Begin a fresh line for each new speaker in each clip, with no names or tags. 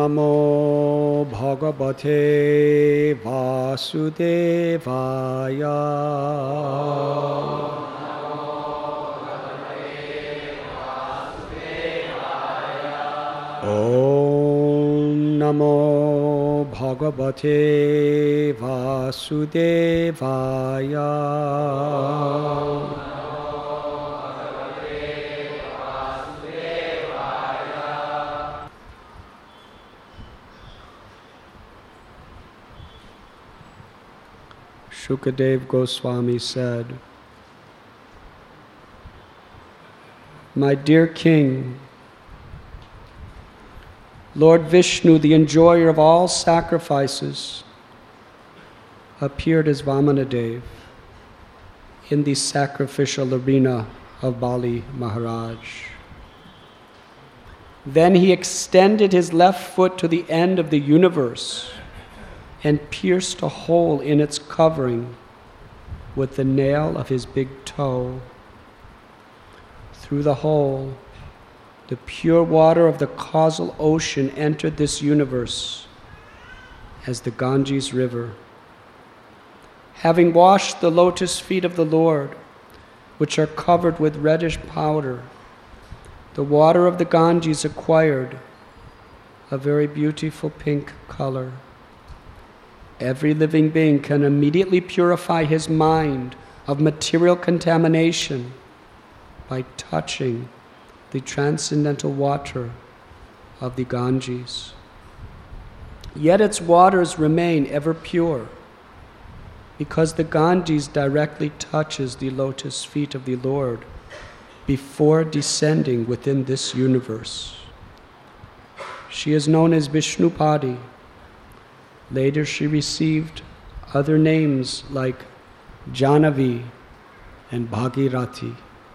Namo Bhagavate Vasudevaya. Om Namo Bhagavate Vasudevaya. Shukadev Goswami said, "My dear king, Lord Vishnu, the enjoyer of all sacrifices, appeared as Vamanadev in the sacrificial arena of Bali Maharaj. Then he extended his left foot to the end of the universe and pierced a hole in its covering with the nail of his big toe. Through the hole, the pure water of the causal ocean entered this universe as the Ganges River. Having washed the lotus feet of the Lord, which are covered with reddish powder, the water of the Ganges acquired a very beautiful pink color. Every living being can immediately purify his mind of material contamination by touching the transcendental water of the Ganges. Yet its waters remain ever pure, because the Ganges directly touches the lotus feet of the Lord before descending within this universe. She is known as Vishnupadi. Later she received other names like Jahnavi and Bhagirathi.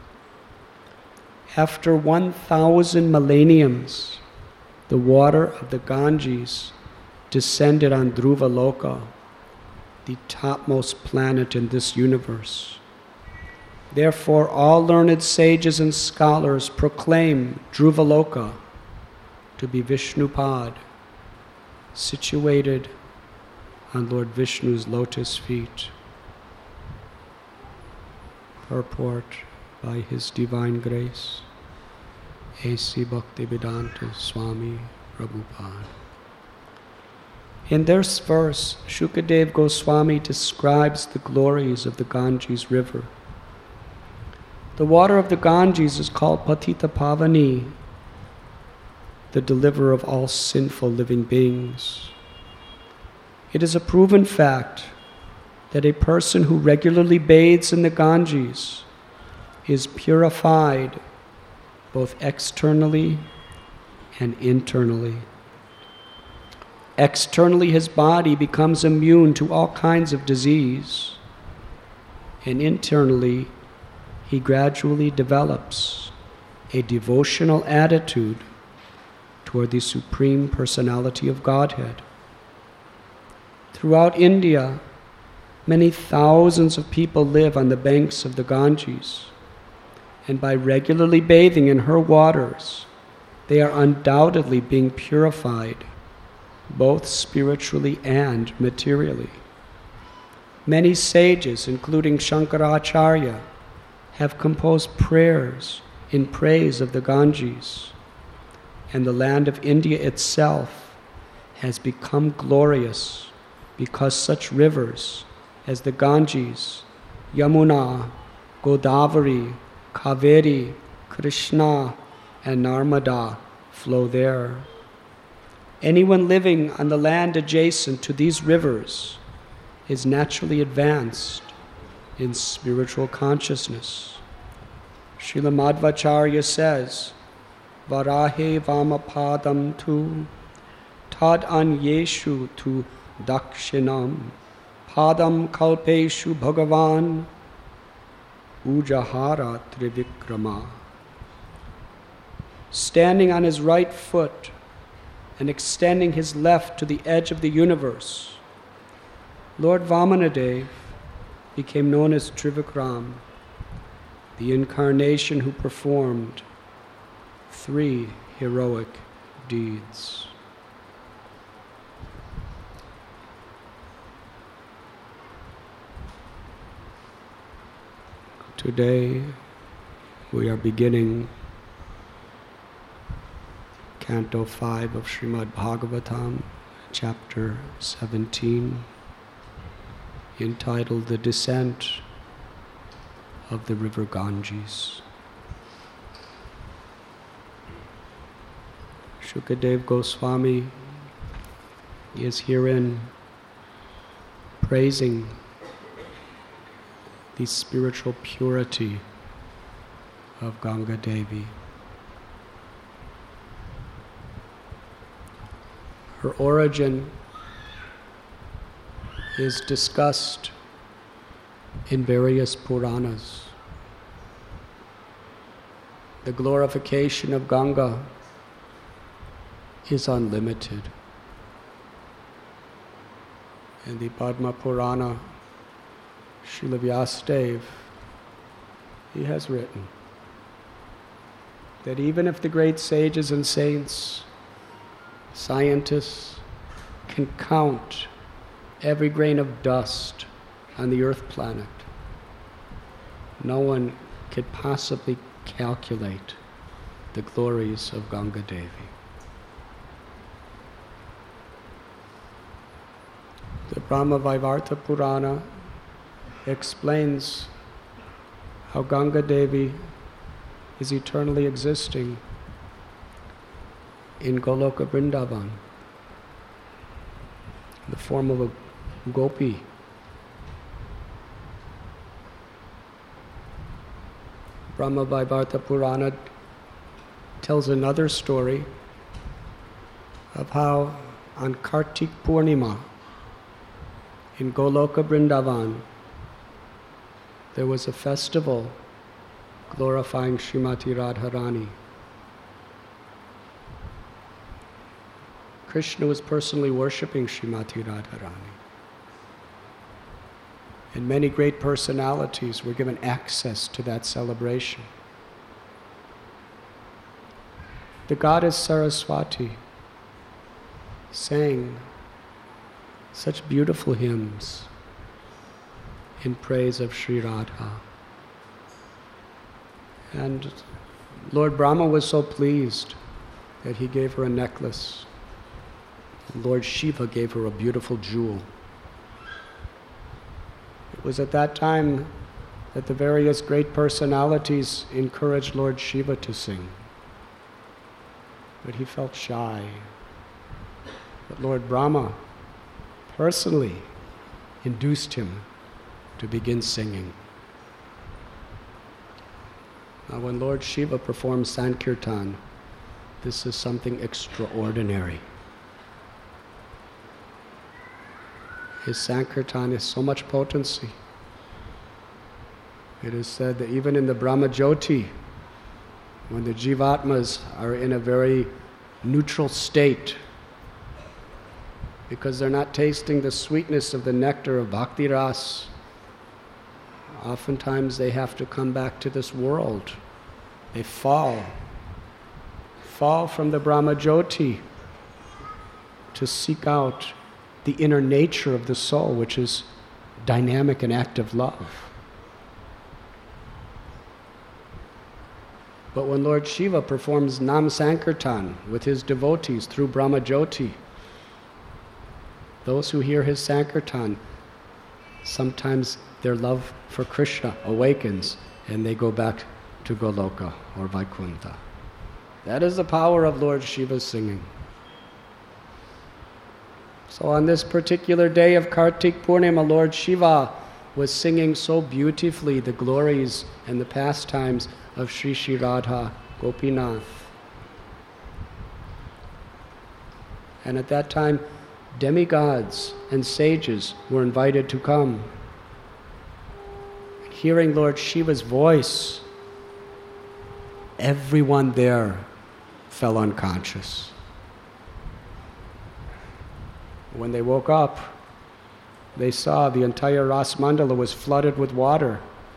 After 1,000 millenniums, the water of the Ganges descended on Dhruvaloka, the topmost planet in this universe. Therefore, all learned sages and scholars proclaim Dhruvaloka to be Vishnupad, situated on Lord Vishnu's lotus feet. Purport by His Divine Grace, A.C. Bhaktivedanta Swami Prabhupada. In this verse, Shukadev Goswami describes the glories of the Ganges River. The water of the Ganges is called Patita Pavani, the deliverer of all sinful living beings. It is a proven fact that a person who regularly bathes in the Ganges is purified both externally and internally. Externally, his body becomes immune to all kinds of disease, and internally, he gradually develops a devotional attitude toward the Supreme Personality of Godhead. Throughout India, many thousands of people live on the banks of the Ganges, and by regularly bathing in her waters, they are undoubtedly being purified, both spiritually and materially. Many sages, including Shankaracharya, have composed prayers in praise of the Ganges, and the land of India itself has become glorious because such rivers as the Ganges, Yamuna, Godavari, Kaveri, Krishna, and Narmada flow there. Anyone living on the land adjacent to these rivers is naturally advanced in spiritual consciousness. Srila Madhvacharya says, Varahe Vamapadam tu tad anyeshu tu dakshinam padam kalpeshu bhagavan ujahara trivikrama. Standing on his right foot and extending his left to the edge of the universe, Lord Vamanadev became known as Trivikram, the incarnation who performed 3 heroic deeds. Today we are beginning Canto 5 of Srimad Bhagavatam, Chapter 17, entitled The Descent of the River Ganges. Shukadev Goswami is herein praising the spiritual purity of Ganga Devi. Her origin is discussed in various Puranas. The glorification of Ganga is unlimited. In the Padma Purana, Srila Vyasadeva, he has written that even if the great sages and saints, scientists, can count every grain of dust on the earth planet, no one could possibly calculate the glories of Ganga Devi. The Brahma Vaivarta Purana explains how Ganga Devi is eternally existing in Goloka Vrindavan, in the form of a gopi. Brahma Vaivarta Purana tells another story of how on Kartik Purnima in Goloka Vrindavan there was a festival glorifying Srimati Radharani. Krishna was personally worshipping Srimati Radharani. And many great personalities were given access to that celebration. The goddess Saraswati sang such beautiful hymns in praise of Sri Radha. And Lord Brahma was so pleased that he gave her a necklace. Lord Shiva gave her a beautiful jewel. It was at that time that the various great personalities encouraged Lord Shiva to sing. But he felt shy. But Lord Brahma personally induced him to begin singing. Now, when Lord Shiva performs Sankirtan, this is something extraordinary. His Sankirtan has so much potency. It is said that even in the Brahma Jyoti, when the Jivatmas are in a very neutral state, because they're not tasting the sweetness of the nectar of Bhakti Ras, oftentimes they have to come back to this world. They fall from the Brahma Jyoti to seek out the inner nature of the soul, which is dynamic and active love. But when Lord Shiva performs Nam Sankirtan with his devotees through Brahma Jyoti, those who hear his Sankirtan, sometimes their love for Krishna awakens and they go back to Goloka or Vaikuntha. That is the power of Lord Shiva's singing. So on this particular day of Kartik Purnima, Lord Shiva was singing so beautifully the glories and the pastimes of Sri Sri Radha Gopinath. And at that time, demigods and sages were invited to come. Hearing Lord Shiva's voice, everyone there fell unconscious. When they woke up, they saw the entire Ras Mandala was flooded with water.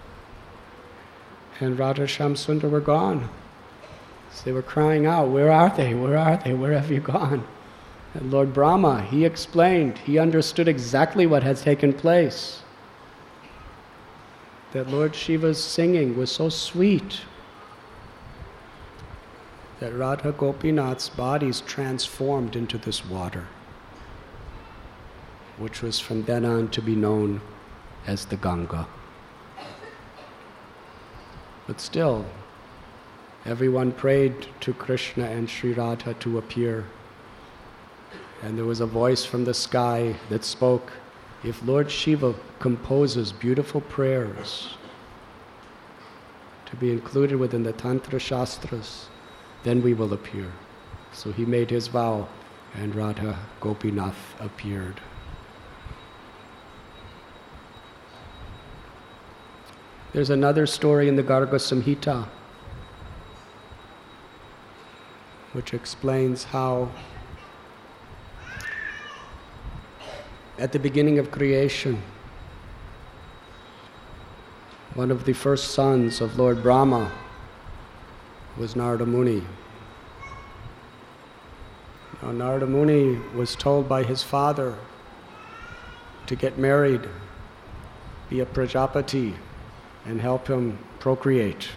And Radha Shyam Sundar were gone. So they were crying out, "Where are they? Where are they? Where have you gone?" And Lord Brahma, he explained, he understood exactly what had taken place. that Lord Shiva's singing was so sweet that Radha Gopinath's bodies transformed into this water, which was from then on to be known as the Ganga. But still, everyone prayed to Krishna and Sri Radha to appear. And there was a voice from the sky that spoke, if Lord Shiva composes beautiful prayers to be included within the Tantra Shastras, then we will appear. So he made his vow, and Radha Gopinath appeared. There's another story in the Garga Samhita which explains how at the beginning of creation, one of the first sons of Lord Brahma was Narada Muni. Now, Narada Muni was told by his father to get married, be a Prajapati, and help him procreate.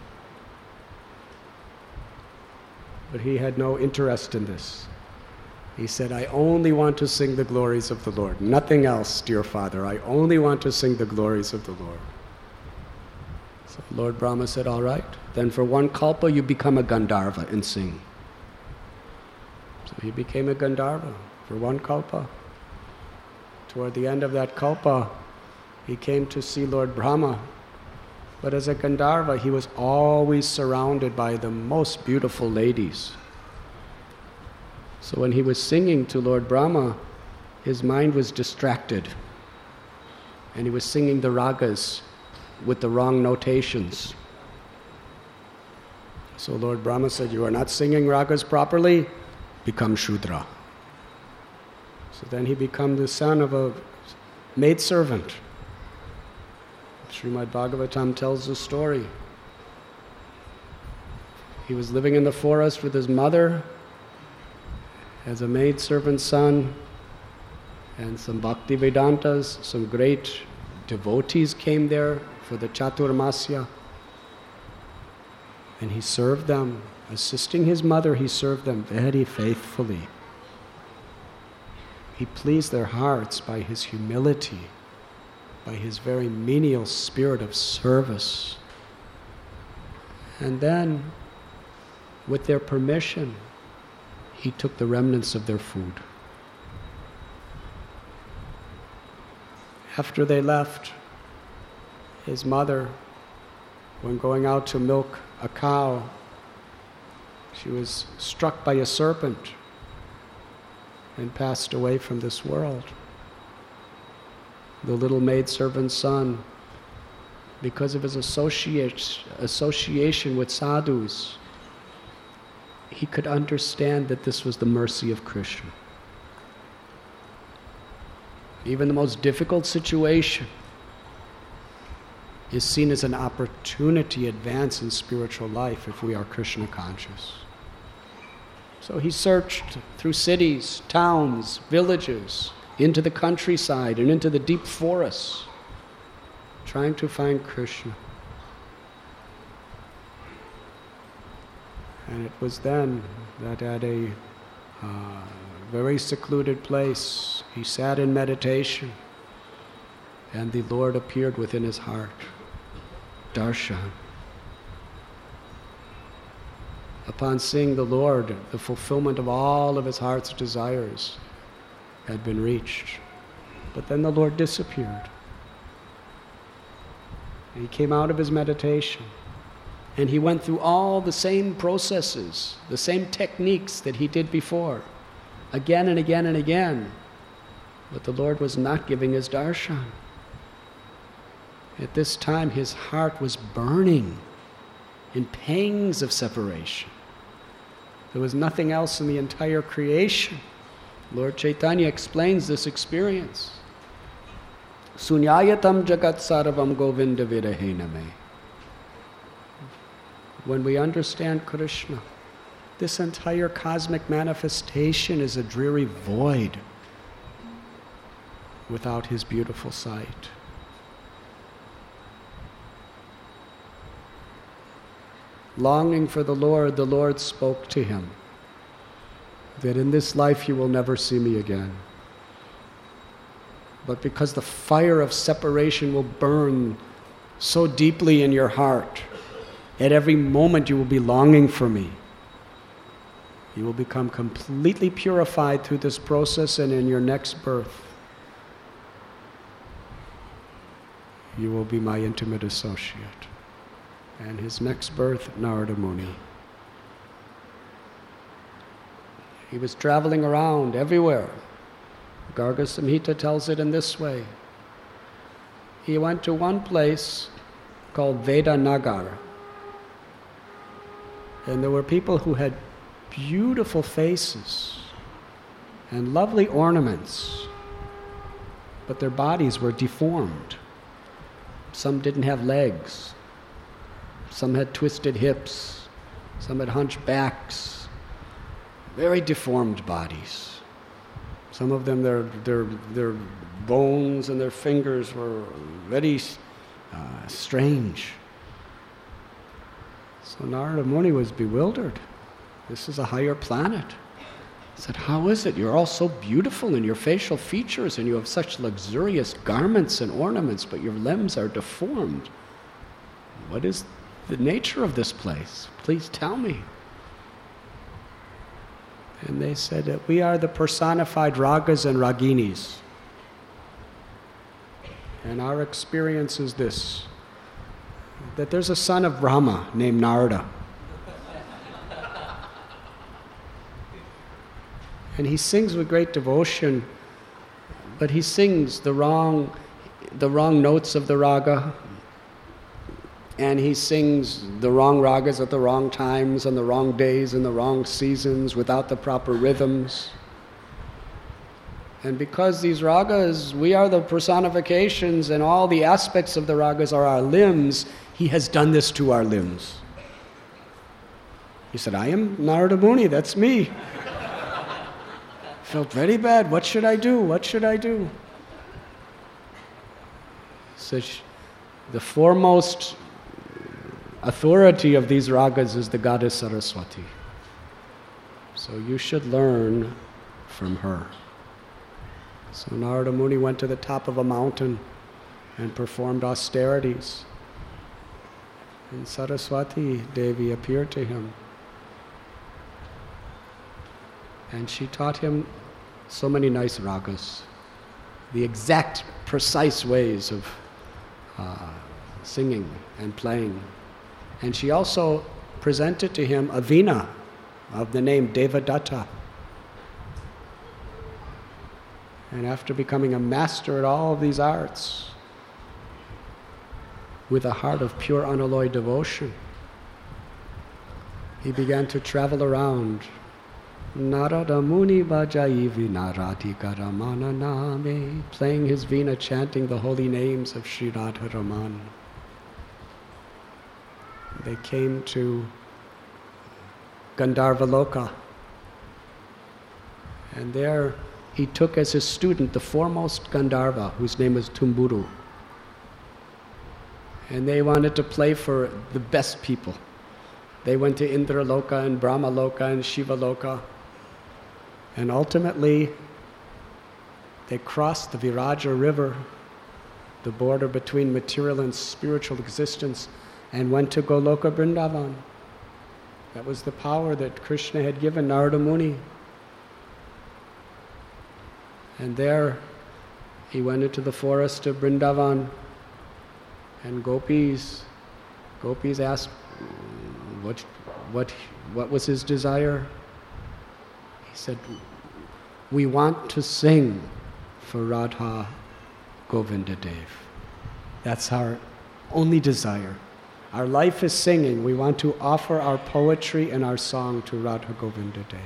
But he had no interest in this. He said, I only want to sing the glories of the Lord. Nothing else, dear father. I only want to sing the glories of the Lord. So Lord Brahma said, all right, then for one kalpa you become a Gandharva and sing. So he became a Gandharva for one kalpa. Toward the end of that kalpa, he came to see Lord Brahma. But as a Gandharva, he was always surrounded by the most beautiful ladies. So when he was singing to Lord Brahma, his mind was distracted. And he was singing the ragas with the wrong notations. So Lord Brahma said, you are not singing ragas properly, become Shudra. So then he became the son of a maidservant. Srimad Bhagavatam tells the story. He was living in the forest with his mother as a maidservant son, and some Bhakti Vedantas, some great devotees came there for the Chaturmasya. And he served them, assisting his mother, he served them very faithfully. He pleased their hearts by his humility, by his very menial spirit of service. And then, with their permission, he took the remnants of their food. After they left, his mother, when going out to milk a cow, she was struck by a serpent and passed away from this world. The little maidservant's son, because of his association with sadhus, he could understand that this was the mercy of Krishna. Even the most difficult situation is seen as an opportunity to advance in spiritual life if we are Krishna conscious. So he searched through cities, towns, villages, into the countryside and into the deep forests, trying to find Krishna. And it was then that at a very secluded place, he sat in meditation, and the Lord appeared within his heart. Darshan. Upon seeing the Lord, the fulfillment of all of his heart's desires had been reached. But then the Lord disappeared. And he came out of his meditation, and he went through all the same processes, the same techniques that he did before, again and again and again. But the Lord was not giving his darshan. At this time, his heart was burning in pangs of separation. There was nothing else in the entire creation. Lord Chaitanya explains this experience. Sunyayatam jagat sarvam govinda virahena me. When we understand Krishna, this entire cosmic manifestation is a dreary void without his beautiful sight. longing for the Lord spoke to him that in this life you will never see me again. But because the fire of separation will burn so deeply in your heart, at every moment you will be longing for me. You will become completely purified through this process, and in your next birth, you will be my intimate associate. And his next birth, Narada Muni. He was traveling around everywhere. Garga Samhita tells it in this way. He went to one place called Vedanagar. And there were people who had beautiful faces and lovely ornaments, but their bodies were deformed. Some didn't have legs. Some had twisted hips. Some had hunched backs. Very deformed bodies. Some of them, their bones and their fingers were very strange. So Narada Muni was bewildered. This is a higher planet. He said, how is it? You're all so beautiful in your facial features and you have such luxurious garments and ornaments, but your limbs are deformed. What is the nature of this place? Please tell me. And they said that we are the personified ragas and raginis. And our experience is this, that there's a son of Brahma named Narada. And he sings with great devotion, but he sings the wrong notes of the raga, and he sings the wrong ragas at the wrong times and the wrong days and the wrong seasons without the proper rhythms. And because these ragas, we are the personifications and all the aspects of the ragas are our limbs, he has done this to our limbs. He said, I am Narada Muni, that's me. Felt very bad. What should I do? What should I do? So the foremost authority of these ragas is the goddess Saraswati. So you should learn from her. So Narada Muni went to the top of a mountain and performed austerities. And Saraswati Devi appeared to him. And she taught him so many nice ragas, the exact, precise ways of singing and playing. And she also presented to him a veena of the name Devadatta. And after becoming a master at all of these arts, with a heart of pure unalloyed devotion, he began to travel around. Narada Muni Bhajaivi Narati Karamana Name, playing his veena, chanting the holy names of Sri Radha Raman. They came to Gandharva Loka, and there he took as his student the foremost Gandharva, whose name was Tumburu. And they wanted to play for the best people. They went to Indra Loka and Brahma Loka and Shiva Loka. And ultimately, they crossed the Viraja River, the border between material and spiritual existence, and went to Goloka Vrindavan. That was the power that Krishna had given Narada Muni. And there, he went into the forest of Vrindavan, and gopis asked what was his desire. He said, we want to sing for Radha Govinda Dev. That's our only desire. Our life is singing. We want to offer our poetry and our song to Radha Govinda Dev.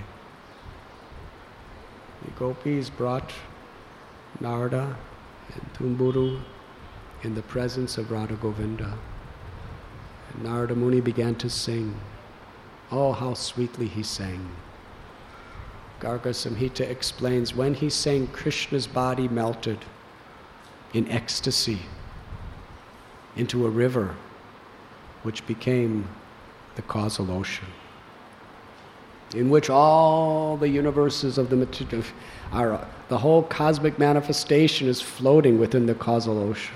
The gopis brought Narada and Tumburu in the presence of Radha Govinda. And Narada Muni began to sing. Oh, how sweetly he sang. Garga Samhita explains, when he sang, Krishna's body melted in ecstasy into a river, which became the causal ocean, in which all the universes of the whole cosmic manifestation is floating within the causal ocean.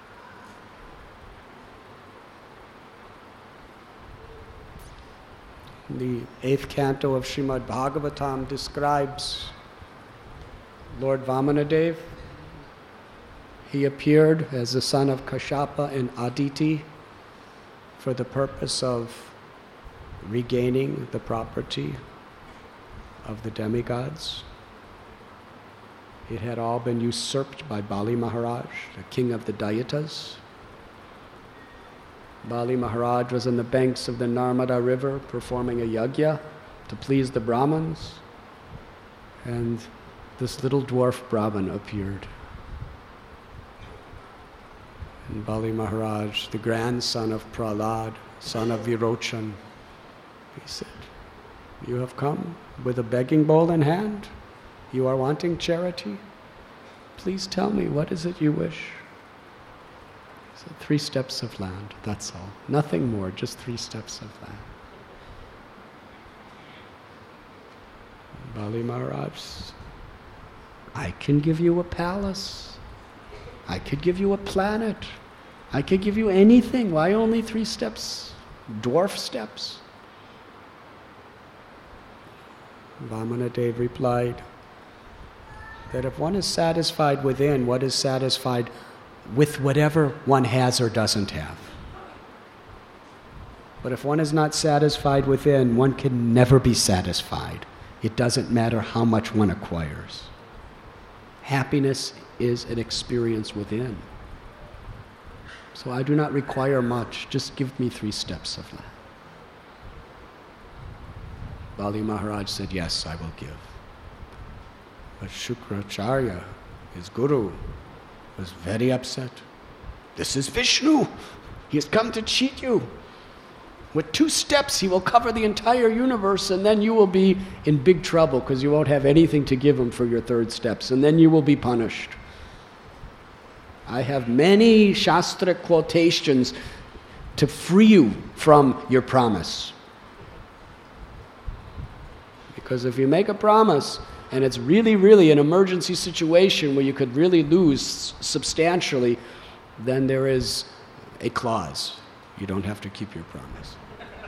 The 8th canto of Srimad Bhagavatam describes Lord Vamanadev. He appeared as the son of Kashyapa and Aditi for the purpose of regaining the property of the demigods. It had all been usurped by Bali Maharaj, the king of the Daityas. Bali Maharaj was on the banks of the Narmada River performing a yajna to please the Brahmins, and this little dwarf Brahmin appeared. And Bali Maharaj, the grandson of Prahlad, son of Virochan, he said, "You have come with a begging bowl in hand? You are wanting charity? Please tell me, what is it you wish?" He said, 3 steps of land, that's all. Nothing more, just 3 steps of land. Bali Maharaj, I can give you a palace. I could give you a planet. I could give you anything. Why only 3 steps? Dwarf steps? Vamanadev replied that if one is satisfied within, one is satisfied with whatever one has or doesn't have. But if one is not satisfied within, one can never be satisfied. It doesn't matter how much one acquires. Happiness is an experience within. So I do not require much, just give me 3 steps of land. Bali Maharaj said, yes, I will give. But Shukracharya, his guru, was very upset. This is Vishnu. He has come to cheat you. With 2 steps, he will cover the entire universe, and then you will be in big trouble because you won't have anything to give him for your 3rd steps, and then you will be punished. I have many Shastra quotations to free you from your promise. Because if you make a promise, and it's really, really an emergency situation where you could really lose substantially, then there is a clause. You don't have to keep your promise.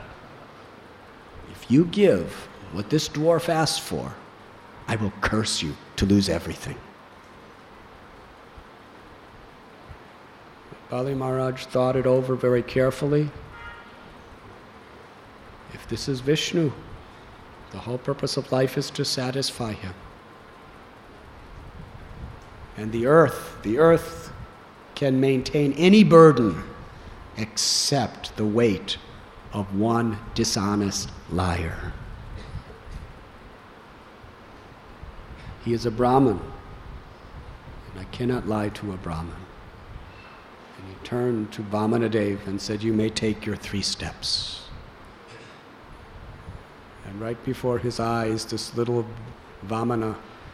If you give what this dwarf asked for, I will curse you to lose everything. Bali Maharaj thought it over very carefully. If this is Vishnu, the whole purpose of life is to satisfy him. And the earth can maintain any burden except the weight of one dishonest liar. He is a Brahmin, and I cannot lie to a Brahmin. And he turned to Vamanadev and said, you may take your 3 steps. And right before his eyes, this little Vamana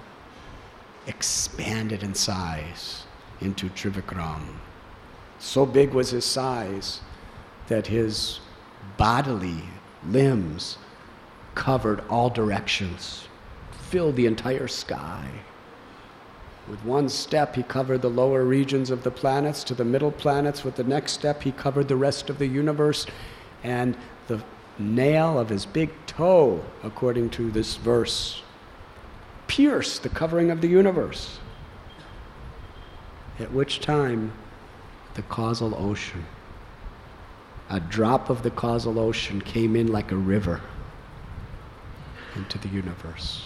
expanded in size into Trivikram. So big was his size that his bodily limbs covered all directions, filled the entire sky. With 1 step, he covered the lower regions of the planets to the middle planets. With the next step, he covered the rest of the universe. And the nail of his big toe, according to this verse, pierced the covering of the universe. At which time, the causal ocean, a drop of the causal ocean came in like a river into the universe.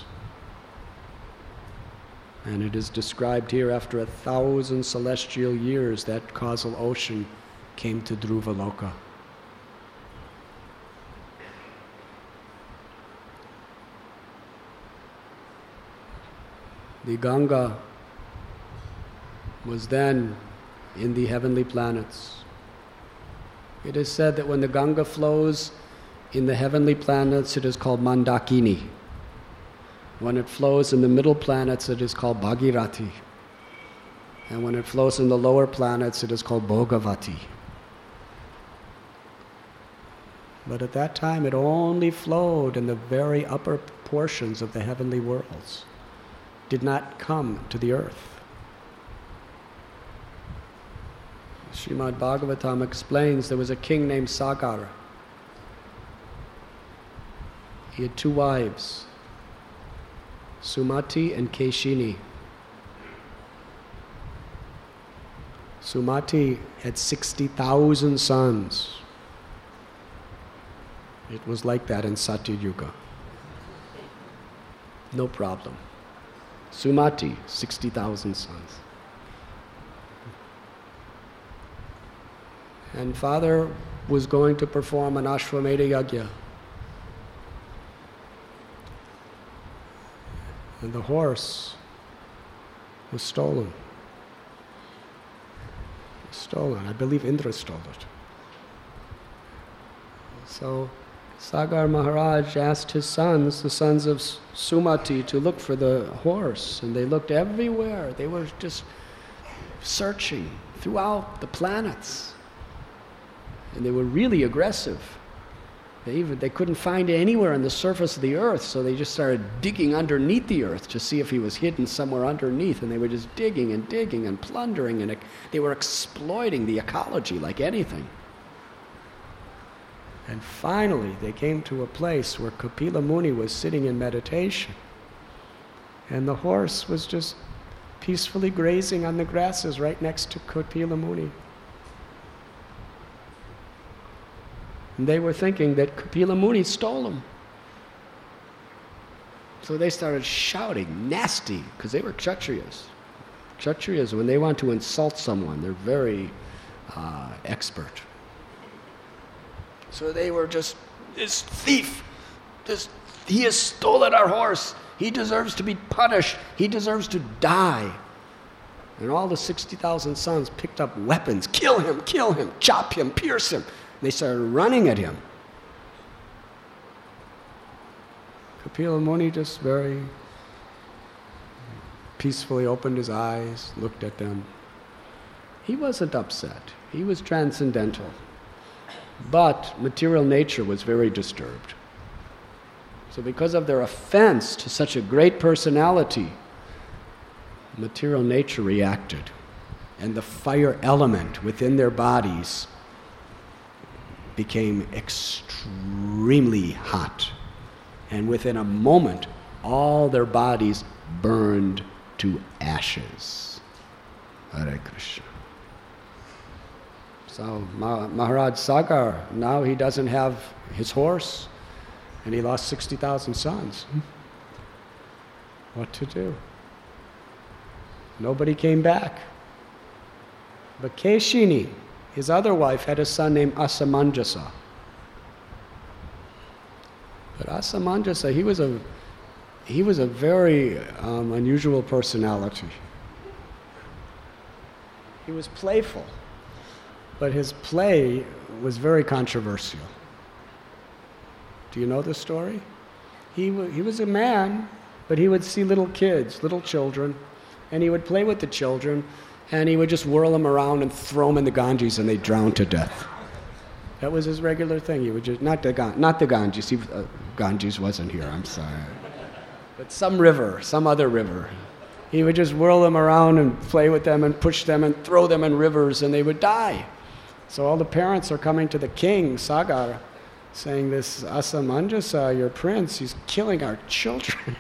And it is described here, after 1,000 celestial years, that causal ocean came to Dhruvaloka. The Ganga was then in the heavenly planets. It is said that when the Ganga flows in the heavenly planets, it is called Mandakini. When it flows in the middle planets, it is called Bhagirathi. And when it flows in the lower planets, it is called Bhogavati. But at that time it only flowed in the very upper portions of the heavenly worlds, did not come to the earth. Srimad Bhagavatam explains there was a king named Sagar. He had two wives, Sumati and Keshini. Sumati had 60,000 sons. It was like that in Satya Yuga. No problem. Sumati, 60,000 sons. And father was going to perform an Ashwamedha Yajna. And the horse was stolen. Stolen. I believe Indra stole it. So Sagar Maharaj asked his sons, the sons of Sumati, to look for the horse. And they looked everywhere. They were just searching throughout the planets. And they were really aggressive. They couldn't find it anywhere on the surface of the earth, so they just started digging underneath the earth to see if he was hidden somewhere underneath. And they were just digging and digging and plundering, and they were exploiting the ecology like anything. And finally, they came to a place where Kapila Muni was sitting in meditation. And the horse was just peacefully grazing on the grasses right next to Kapila Muni. And they were thinking that Kapila Muni stole him. So they started shouting nasty, because they were Kshatriyas. Kshatriyas, when they want to insult someone, they're very expert. So they were just, this thief, he has stolen our horse. He deserves to be punished. He deserves to die. And all the 60,000 sons picked up weapons. Kill him, chop him, pierce him. They started running at him. Kapila Muni just very peacefully opened his eyes, looked at them. He wasn't upset. He was transcendental. But material nature was very disturbed. So because of their offense to such a great personality, material nature reacted. And the fire element within their bodies became extremely hot. And within a moment, all their bodies burned to ashes. Hare Krishna. So Maharaj Sagar, now he doesn't have his horse, and he lost 60,000 sons. What to do? Nobody came back. But Keshini, his other wife, had a son named Asamanjasa. But Asamanjasa, he was a very unusual personality. He was playful, but his play was very controversial. Do you know the story? He was a man, but he would see little kids, little children, and he would play with the children, and he would just whirl them around and throw them in the Ganges, and they'd drown to death. That was his regular thing. He would just, not the Ganges. Ganges wasn't here, I'm sorry. But some river, some other river. He would just whirl them around and play with them and push them and throw them in rivers, and they would die. So all the parents are coming to the king, Sagar, saying, this Asamanjasa, your prince, he's killing our children.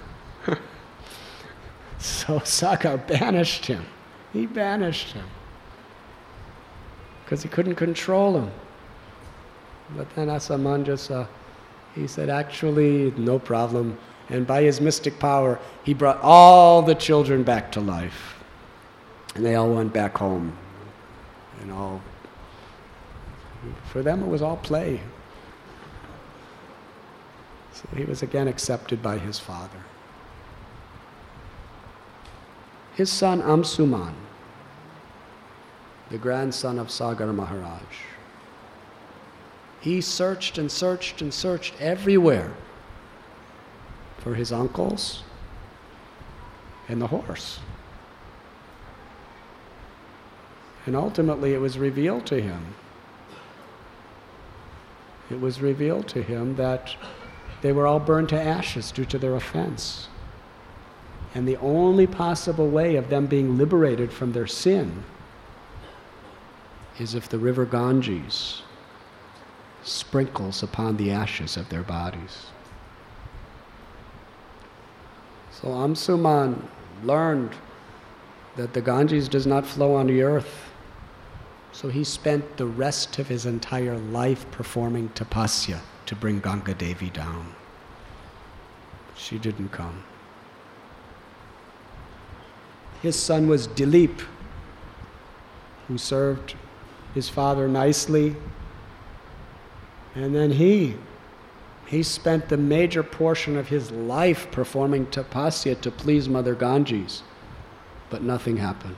So Sagar banished him. He banished him because he couldn't control him. But then Asamanjasa, he said, actually, no problem. And by his mystic power, he brought all the children back to life. And they all went back home. And all, for them it was all play. So he was again accepted by his father. His son Amsuman, the grandson of Sagar Maharaj, he searched and searched and searched everywhere for his uncles and the horse. And ultimately it was revealed to him. it was revealed to him that they were all burned to ashes due to their offense. And the only possible way of them being liberated from their sin is if the river Ganges sprinkles upon the ashes of their bodies. So Amsuman learned that the Ganges does not flow on the earth. So he spent the rest of his entire life performing tapasya to bring Ganga Devi down. She didn't come. His son was Dilip, who served his father nicely. And then he spent the major portion of his life performing tapasya to please Mother Ganges. But nothing happened.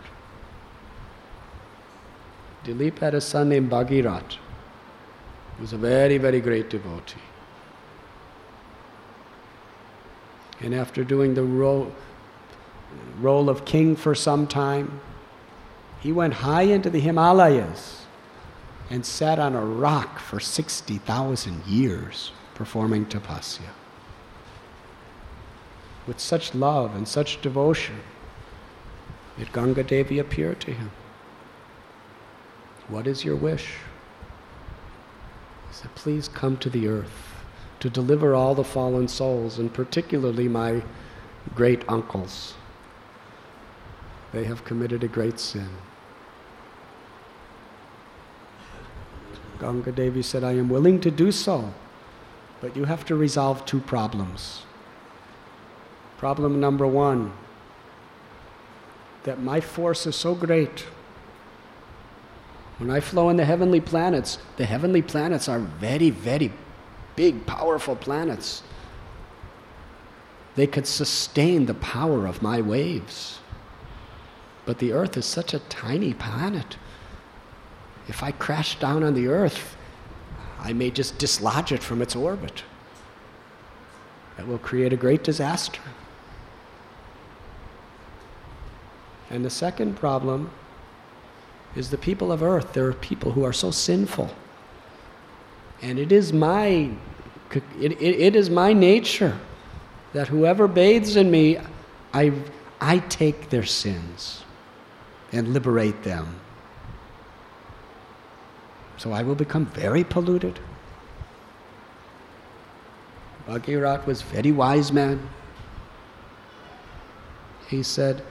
Dilip had a son named Bhagirat, who was a very, very great devotee. And after doing the role of king for some time, he went high into the Himalayas and sat on a rock for 60,000 years performing tapasya. With such love and such devotion, did Ganga Devi appear to him. What is your wish? He said, please come to the earth to deliver all the fallen souls, and particularly my great uncles. They have committed a great sin. Ganga Devi said, I am willing to do so, but you have to resolve two problems. Problem number one, that my force is so great. When I flow in the heavenly planets are very, very big, powerful planets. They could sustain the power of my waves. But the earth is such a tiny planet. If I crash down on the earth, I may just dislodge it from its orbit. That will create a great disaster. And the second problem is the people of earth. There are people who are so sinful. And it is my nature that whoever bathes in me, I take their sins and liberate them. So I will become very polluted. Bhagirat was a very wise man. He said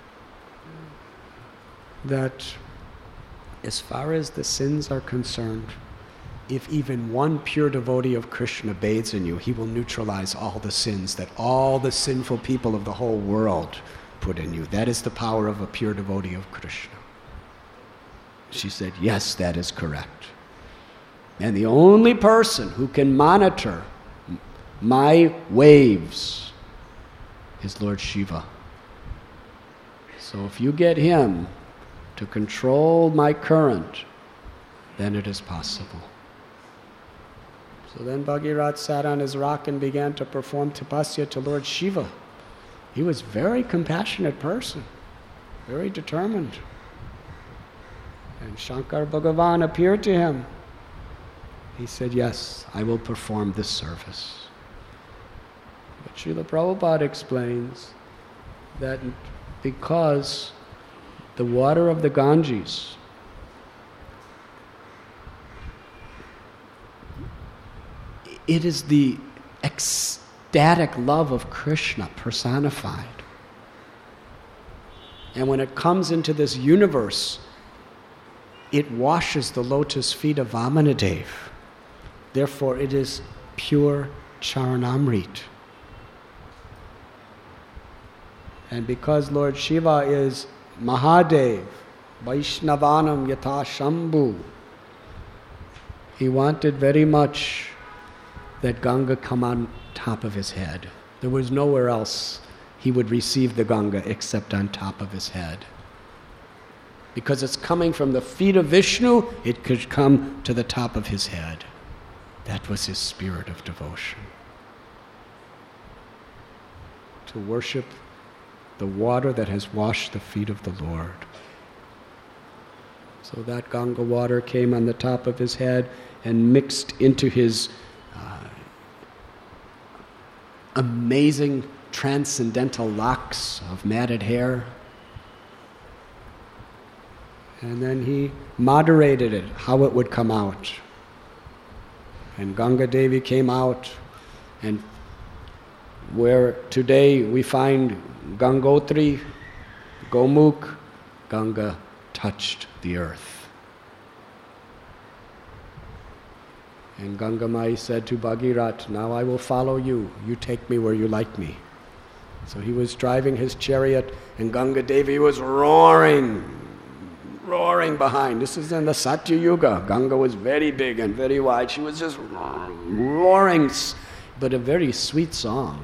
that as far as the sins are concerned, if even one pure devotee of Krishna bathes in you, he will neutralize all the sins that all the sinful people of the whole world put in you. That is the power of a pure devotee of Krishna. She said, yes, that is correct. And the only person who can monitor my waves is Lord Shiva. So if you get him to control my current, then it is possible. So then Bhagirat sat on his rock and began to perform tapasya to Lord Shiva. He was a very compassionate person, very determined. And Shankar Bhagavan appeared to him. He said, yes, I will perform this service. But Srila Prabhupada explains that because the water of the Ganges it is the ecstatic love of Krishna personified. And when it comes into this universe, it washes the lotus feet of Vamanadev. Therefore, it is pure Charanamrit. And because Lord Shiva is Mahadev, Vaishnavanam Yatha Shambhu, he wanted very much that Ganga come on top of his head. There was nowhere else he would receive the Ganga except on top of his head. Because it's coming from the feet of Vishnu, it could come to the top of his head. That was his spirit of devotion. To worship the water that has washed the feet of the Lord. So that Ganga water came on the top of his head, and mixed into his amazing transcendental locks of matted hair. And then he moderated it, how it would come out. And Ganga Devi came out, and where today we find Gangotri, Gomukh, Ganga touched the earth. And Ganga Mai said to Bhagirath, "Now I will follow you. You take me where you like me." So he was driving his chariot, and Ganga Devi was roaring behind. This is in the Satya Yuga. Ganga was very big and very wide. She was just roaring, but a very sweet song.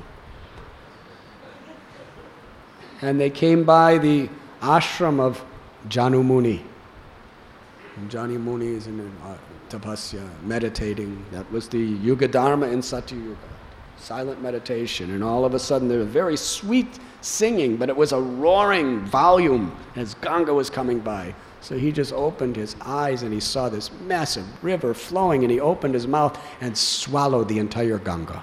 And they came by the ashram of Janu Muni. Janu Muni is in tapasya, meditating. That was the Yuga Dharma in Satya Yuga. Silent meditation. And all of a sudden there was very sweet singing, but it was a roaring volume as Ganga was coming by. So he just opened his eyes and he saw this massive river flowing, and he opened his mouth and swallowed the entire Ganga.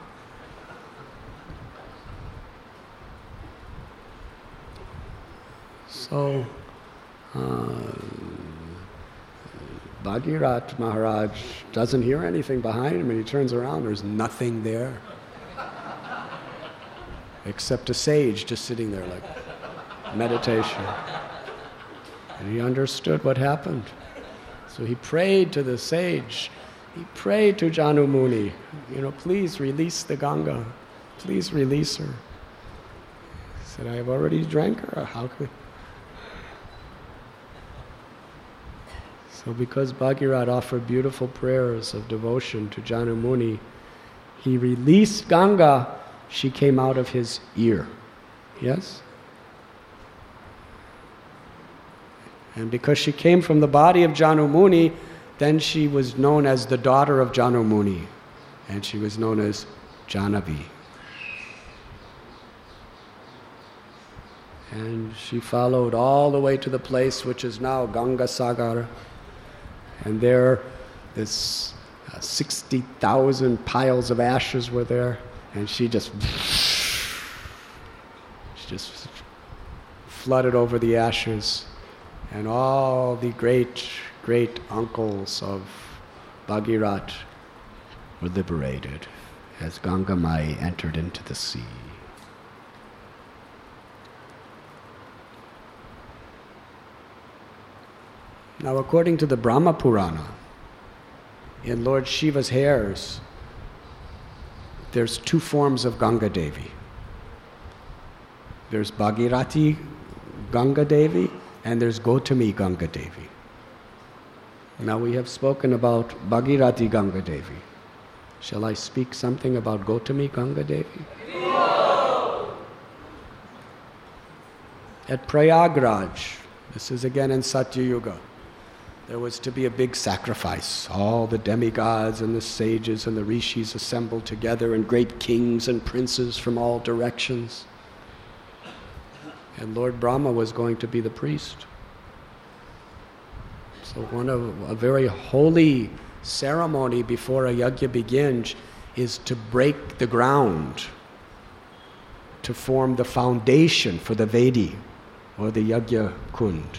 So Bhagirath Maharaj doesn't hear anything behind him, and he turns around, there's nothing there except a sage just sitting there like meditation. And he understood what happened. So he prayed to the sage. He prayed to Janu Muni, please release the Ganga. Please release her. He said, I have already drank her. How could... So because Bhagirath offered beautiful prayers of devotion to Janu Muni, he released Ganga. She came out of his ear. Yes? And because she came from the body of Janu Muni, then she was known as the daughter of Janu Muni. And she was known as Janavi. And she followed all the way to the place which is now Ganga Sagar. And there, this 60,000 piles of ashes were there. And she just flooded over the ashes. And all the great, great uncles of Bhagirath were liberated as Ganga Mai entered into the sea. Now, according to the Brahma Purana, in Lord Shiva's hairs, there's two forms of Ganga Devi. There's Bhagirathi Ganga Devi, and there's Gautami Ganga Devi. Now we have spoken about Bhagirathi Ganga Devi. Shall I speak something about Gautami Ganga Devi? No! At Prayagraj, this is again in Satya Yuga, there was to be a big sacrifice. All the demigods and the sages and the rishis assembled together, and great kings and princes from all directions. And Lord Brahma was going to be the priest. So a very holy ceremony before a yajna begins is to break the ground, to form the foundation for the Vedi, or the yajna kund.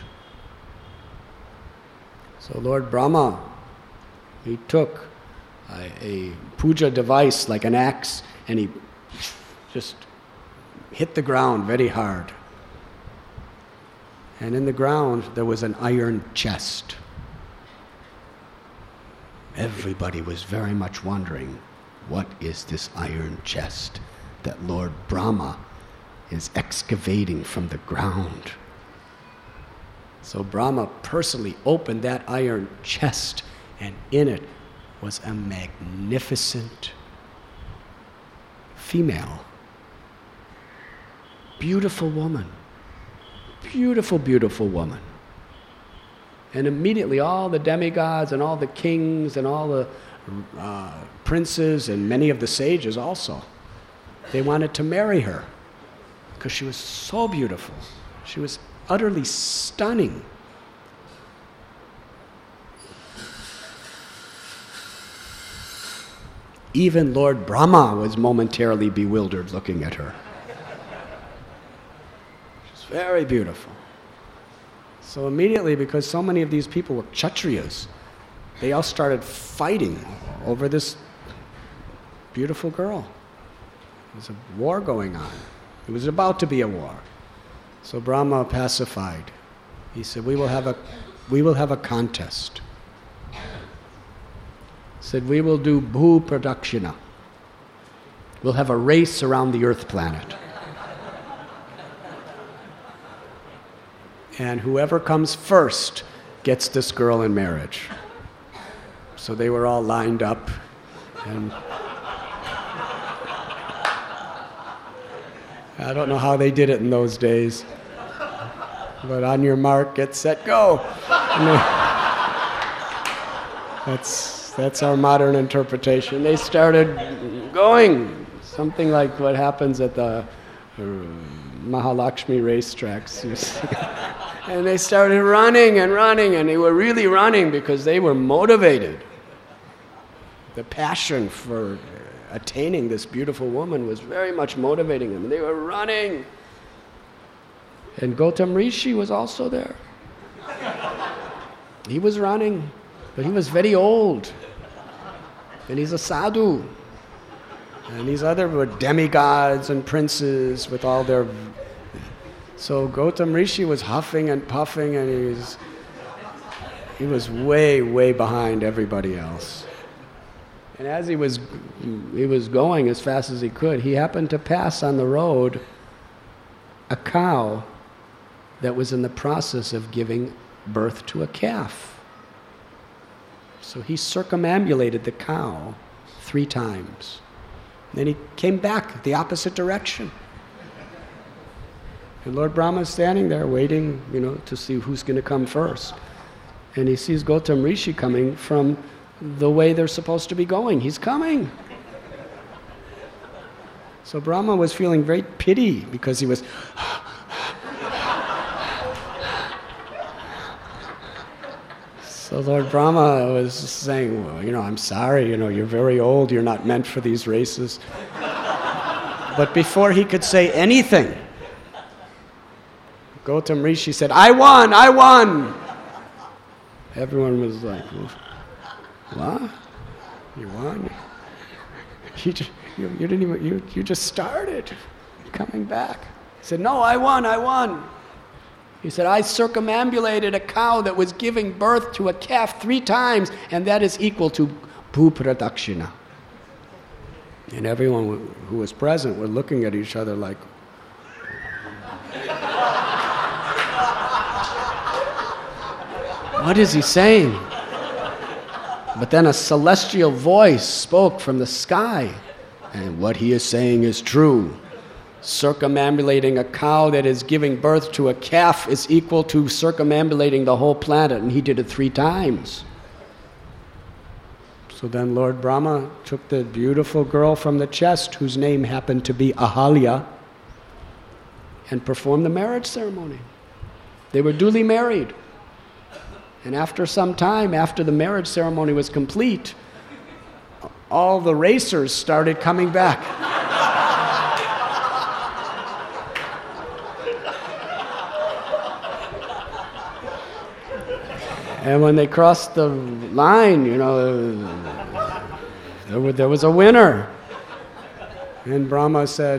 So Lord Brahma, he took a puja device like an axe, and he just hit the ground very hard. And in the ground there was an iron chest. Everybody was very much wondering, what is this iron chest that Lord Brahma is excavating from the ground? So Brahma personally opened that iron chest, and in it was a magnificent female. Beautiful woman. Beautiful, beautiful woman. And immediately all the demigods and all the kings and all the princes and many of the sages also, they wanted to marry her because she was so beautiful. She was utterly stunning. Even Lord Brahma was momentarily bewildered looking at her. She's very beautiful. So immediately, because so many of these people were Kshatriyas, they all started fighting over this beautiful girl. There was a war going on. It was about to be a war. So Brahma pacified. He said, we will have a contest. He said, we will do Bhu Pradakshina. We'll have a race around the earth planet. And whoever comes first gets this girl in marriage. So they were all lined up, and I don't know how they did it in those days, but on your mark, get set, go. That's our modern interpretation. They started going, something like what happens at the Mahalakshmi racetracks. And they started running, and they were really running because they were motivated. The passion for attaining this beautiful woman was very much motivating them. They were running. And Gautam Rishi was also there. He was running, but he was very old. And he's a sadhu. And these other were demigods and princes with all their... So Gautam Rishi was huffing and puffing, and he was way, way behind everybody else. And as he was going as fast as he could, he happened to pass on the road a cow that was in the process of giving birth to a calf. So he circumambulated the cow 3 times. Then he came back the opposite direction. And Lord Brahma is standing there waiting, to see who's going to come first. And he sees Gautam Rishi coming from the way they're supposed to be going. He's coming. So Brahma was feeling great pity because he was... So Lord Brahma was saying, well, I'm sorry, you're very old, you're not meant for these races. But before he could say anything, Gautam Rishi said, I won! Everyone was like, what? You won? You just started coming back. He said, no, I won. He said, I circumambulated a cow that was giving birth to a calf 3 times, and that is equal to Bhu Pradakshina. And everyone who was present were looking at each other like, what is he saying? But then a celestial voice spoke from the sky, and what he is saying is true. Circumambulating a cow that is giving birth to a calf is equal to circumambulating the whole planet, and he did it 3 times. So then Lord Brahma took the beautiful girl from the chest, whose name happened to be Ahalya, and performed the marriage ceremony. They were duly married. And after some time, after the marriage ceremony was complete, all the racers started coming back. And when they crossed the line, there was a winner. And Brahma said,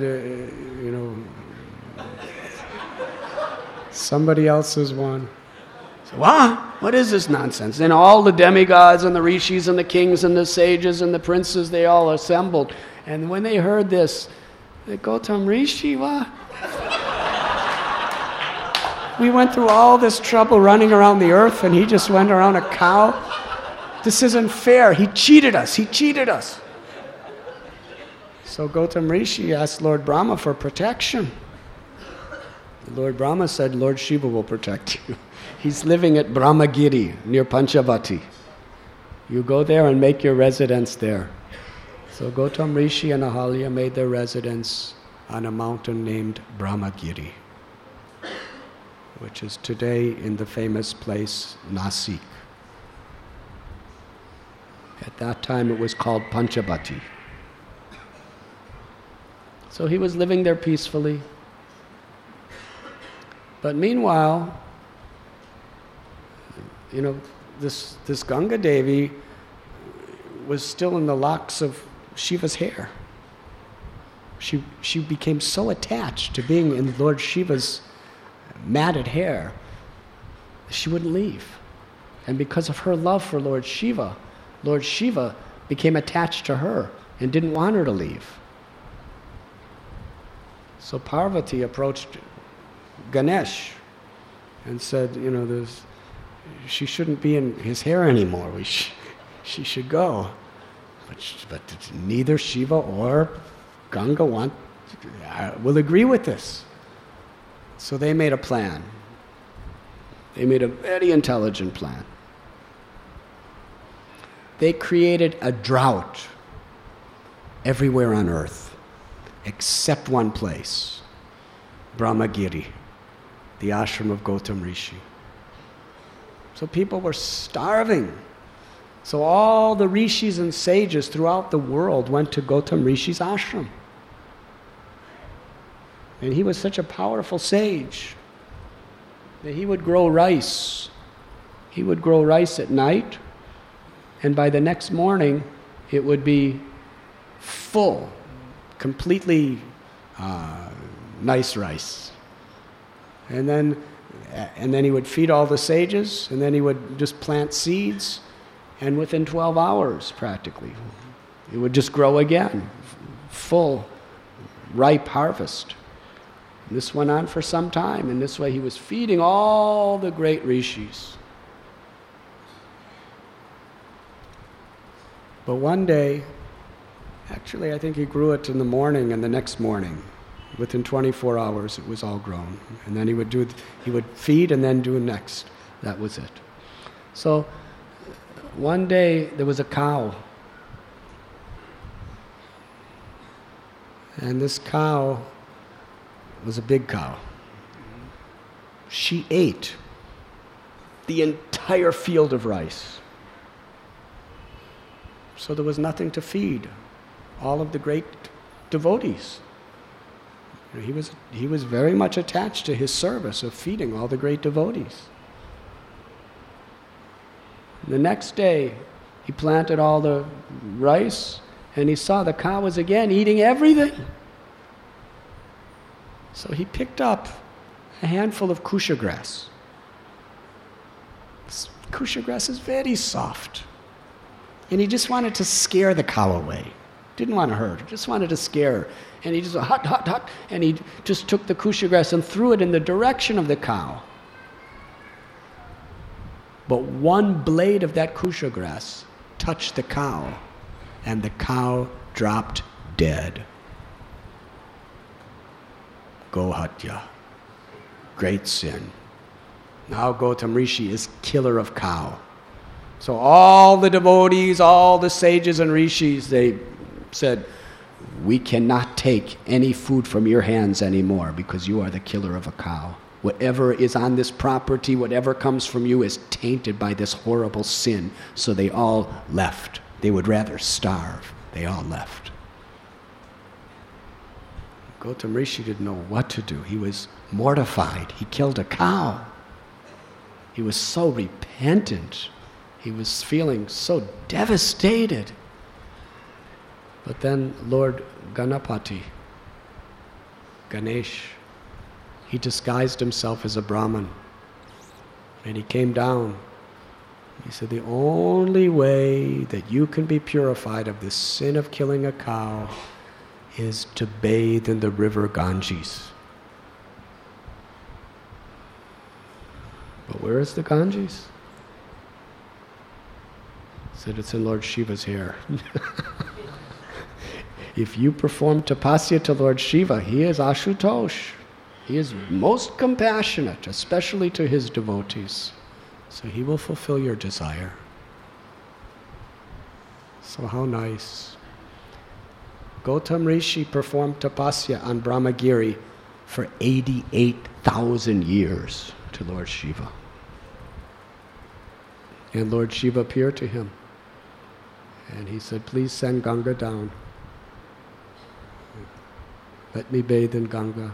somebody else has won. So, what is this nonsense? And all the demigods and the rishis and the kings and the sages and the princes, they all assembled. And when they heard this, they go, Gautam Rishi, what? We went through all this trouble running around the earth, and he just went around a cow. This isn't fair. He cheated us. So Gautam Rishi asked Lord Brahma for protection. Lord Brahma said, Lord Shiva will protect you. He's living at Brahmagiri, near Panchavati. You go there and make your residence there. So Gautam Rishi and Ahalya made their residence on a mountain named Brahmagiri, which is today in the famous place Nasik. At that time it was called Panchavati. So he was living there peacefully. But meanwhile, this Ganga Devi was still in the locks of Shiva's hair. She became so attached to being in Lord Shiva's matted hair, she wouldn't leave. And because of her love for Lord Shiva became attached to her and didn't want her to leave. So Parvati approached Ganesh and said, she shouldn't be in his hair anymore. She should go. But neither Shiva or Ganga will agree with this. So they made a plan. They made a very intelligent plan. They created a drought everywhere on earth, except one place, Brahmagiri, the ashram of Gautam Rishi. So people were starving. So all the rishis and sages throughout the world went to Gautam Rishi's ashram. And he was such a powerful sage that he would grow rice. He would grow rice at night, and by the next morning it would be full, completely nice rice. And then he would feed all the sages, and then he would just plant seeds, and within 12 hours practically it would just grow again, full, ripe harvest. And this went on for some time, and this way he was feeding all the great rishis. But one day, actually I think he grew it in the morning, and the next morning, within 24 hours it was all grown. And then he would feed and then do next. That was it. So one day there was a cow. And this cow was a big cow. She ate the entire field of rice. So there was nothing to feed all of the great devotees. He was very much attached to his service of feeding all the great devotees. The next day, he planted all the rice, and he saw the cow was again eating everything. So he picked up a handful of kusha grass. Kusha grass is very soft. And he just wanted to scare the cow away. Didn't want to hurt her, just wanted to scare her. And he just went, hut, hut, hut, and he just took the kusha grass and threw it in the direction of the cow. But one blade of that kusha grass touched the cow, and the cow dropped dead. Gohatya, great sin. Now Gautam Rishi is killer of cow. So all the devotees, all the sages and rishis, they said, we cannot take any food from your hands anymore because you are the killer of a cow. Whatever is on this property, whatever comes from you is tainted by this horrible sin. So they all left. They would rather starve. They all left. Gautam Rishi didn't know what to do. He was mortified. He killed a cow. He was so repentant. He was feeling so devastated. But then Lord Ganapati, Ganesh, he disguised himself as a Brahmin. And he came down. He said, the only way that you can be purified of the sin of killing a cow is to bathe in the river Ganges. But where is the Ganges? He said, it's in Lord Shiva's hair. If you perform tapasya to Lord Shiva, he is Ashutosh. He is most compassionate, especially to his devotees. So he will fulfill your desire. So how nice. Gautam Rishi performed tapasya on Brahmagiri for 88,000 years to Lord Shiva. And Lord Shiva appeared to him. And he said, please send Ganga down. Let me bathe in Ganga.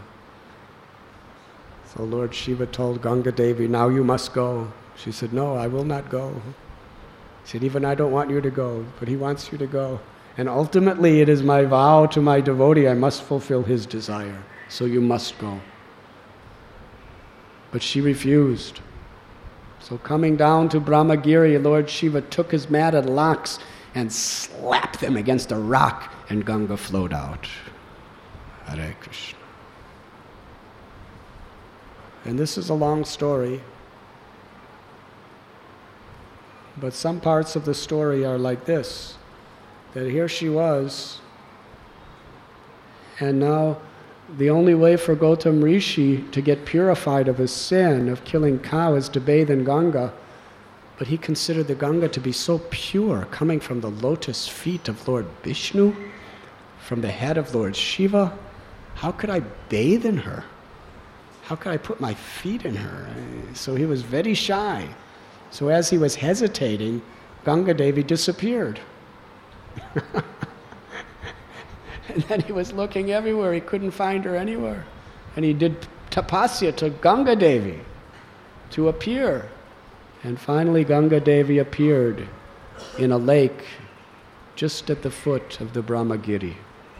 So Lord Shiva told Ganga Devi, now you must go. She said, no, I will not go. He said, even I don't want you to go, but he wants you to go. And ultimately it is my vow to my devotee, I must fulfill his desire. So you must go. But she refused. So coming down to Brahmagiri, Lord Shiva took his matted locks and slapped them against a rock, and Ganga flowed out. Hare Krishna. And this is a long story, but some parts of the story are like this, that here she was, and now the only way for Gautam Rishi to get purified of his sin of killing cow is to bathe in Ganga. But he considered the Ganga to be so pure, coming from the lotus feet of Lord Vishnu, from the head of Lord Shiva. How could I bathe in her? How could I put my feet in her? So he was very shy. So as he was hesitating, Ganga Devi disappeared. And then he was looking everywhere. He couldn't find her anywhere. And he did tapasya to Ganga Devi to appear. And finally Ganga Devi appeared in a lake just at the foot of the Brahmagiri,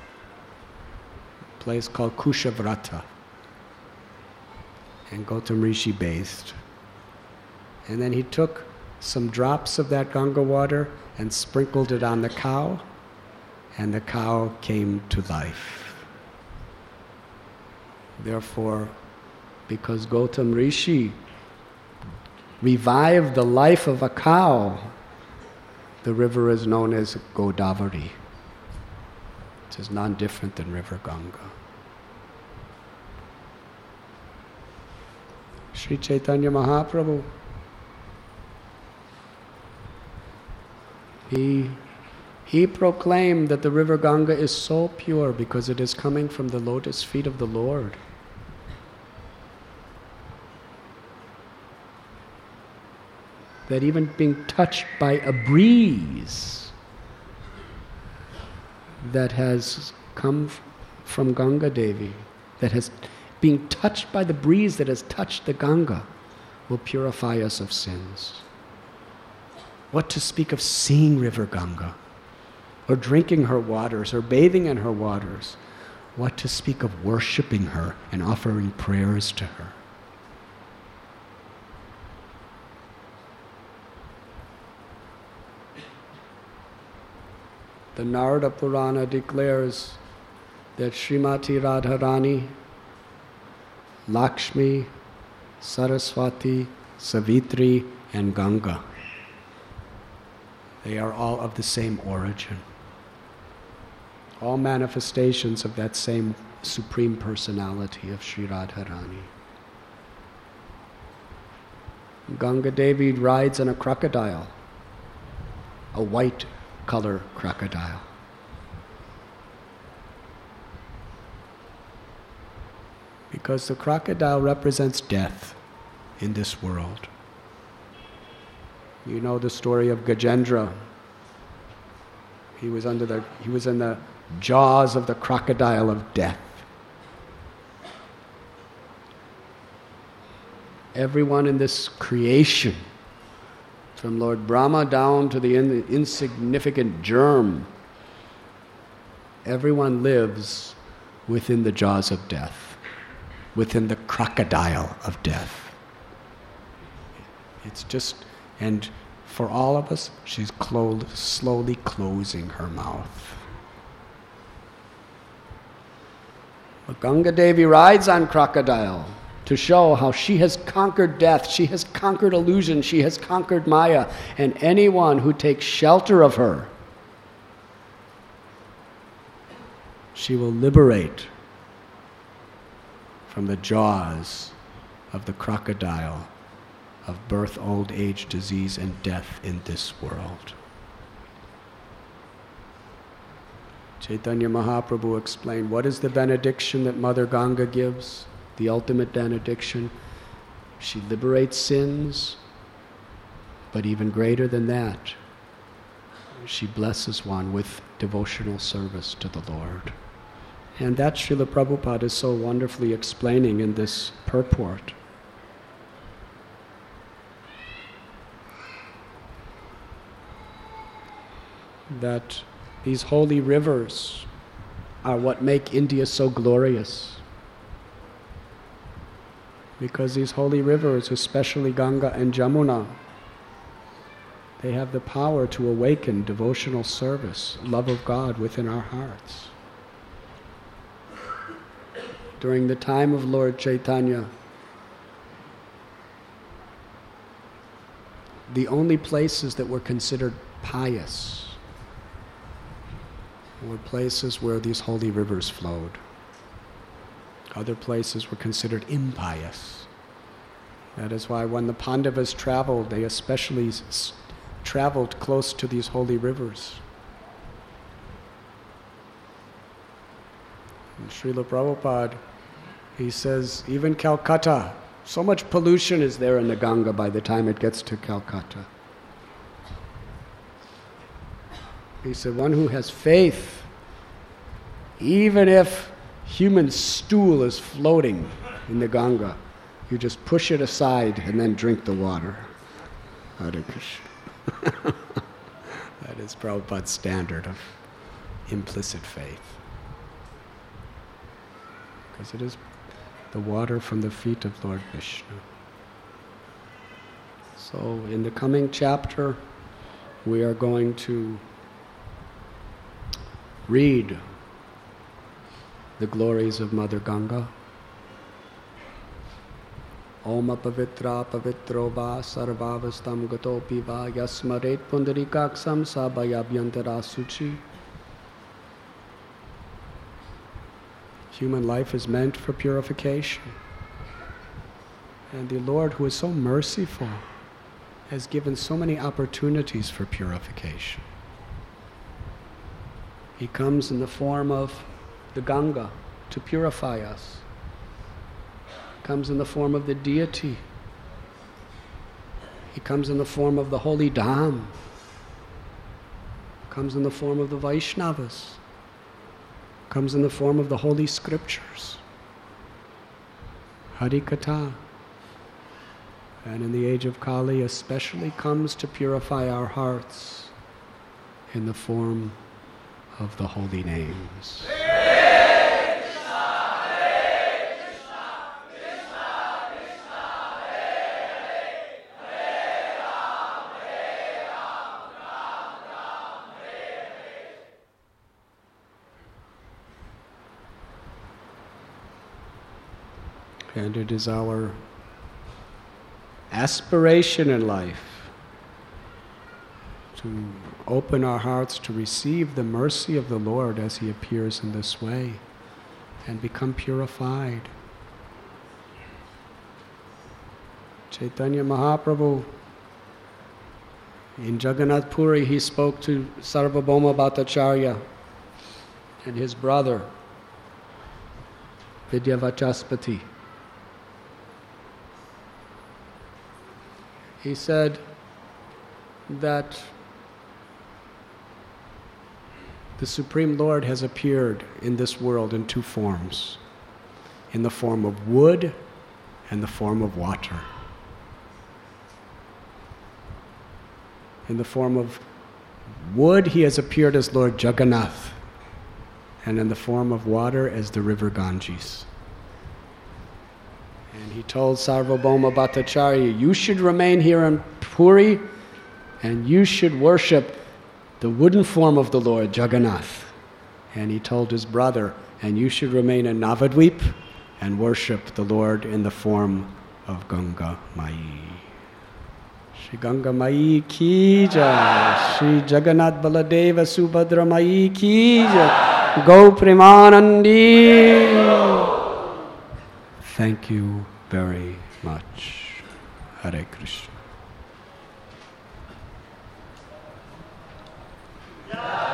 a place called Kushavrata. And Gautam Rishi bathed. And then he took some drops of that Ganga water and sprinkled it on the cow, and the cow came to life. Therefore, because Gautam Rishi revived the life of a cow, the river is known as Godavari. It is non-different than River Ganga. Sri Chaitanya Mahaprabhu, he proclaimed that the river Ganga is so pure because it is coming from the lotus feet of the Lord. That even being touched by a breeze that has come from Ganga Devi, that has being touched by the breeze that has touched the Ganga, will purify us of sins. What to speak of seeing River Ganga, or drinking her waters, or bathing in her waters? What to speak of worshipping her and offering prayers to her? The Narada Purana declares that Srimati Radharani, Lakshmi, Saraswati, Savitri, and Ganga, they are all of the same origin. All manifestations of that same Supreme Personality of Sri Radharani. Ganga Devi rides on a crocodile, a white color crocodile. Because the crocodile represents death in this world. You know the story of Gajendra. He was in the jaws of the crocodile of death. Everyone in this creation, from Lord Brahma down to the insignificant germ, everyone lives within the jaws of death, within the crocodile of death. It's just, and for all of us, she's slowly closing her mouth. But Ganga Devi rides on crocodile to show how she has conquered death, she has conquered illusion, she has conquered Maya, and anyone who takes shelter of her, she will liberate from the jaws of the crocodile of birth, old age, disease, and death in this world. Chaitanya Mahaprabhu explained, what is the benediction that Mother Ganga gives? The ultimate benediction. She liberates sins, but even greater than that, she blesses one with devotional service to the Lord. And that Srila Prabhupada is so wonderfully explaining in this purport. That these holy rivers are what make India so glorious. Because these holy rivers, especially Ganga and Jamuna, they have the power to awaken devotional service, love of God within our hearts. During the time of Lord Chaitanya, the only places that were considered pious were places where these holy rivers flowed. Other places were considered impious. That is why when the Pandavas traveled, they especially traveled close to these holy rivers. And Srila Prabhupada, he says, even Calcutta, so much pollution is there in the Ganga by the time it gets to Calcutta. He said, one who has faith, even if human stool is floating in the Ganga, you just push it aside and then drink the water. Hare Krishna. That is Prabhupada's standard of implicit faith. Because it is the water from the feet of Lord Vishnu. So in the coming chapter, we are going to read the glories of Mother Ganga. Om apavitra pavitro va sarvavastam gatopi va yasmaret pundarikaksam sabhayabhyantara suchi. Human life is meant for purification. And the Lord, who is so merciful, has given so many opportunities for purification. He comes in the form of the Ganga to purify us. Comes in the form of the deity. He comes in the form of the holy Dham. Comes in the form of the Vaishnavas. Comes in the form of the holy scriptures. Harikatha. And in the age of Kali especially comes to purify our hearts in the form of the holy names. And it is our aspiration in life to open our hearts to receive the mercy of the Lord as He appears in this way and become purified. Chaitanya Mahaprabhu, in Jagannath Puri, he spoke to Sarvabhauma Bhattacharya and his brother, Vidyavachaspati. He said that the Supreme Lord has appeared in this world in two forms, in the form of wood and the form of water. In the form of wood, He has appeared as Lord Jagannath, and in the form of water as the river Ganges. And he told Sarvabhauma Bhattacharya, you should remain here in Puri and you should worship the wooden form of the Lord, Jagannath. And he told his brother, and you should remain in Navadvip and worship the Lord in the form of Ganga Mai. Shri Ganga Mai ki jai, Shri Jagannath Baladeva Subhadra Mai ki jai, Go Premanandi. Thank you very much. Hare Krishna.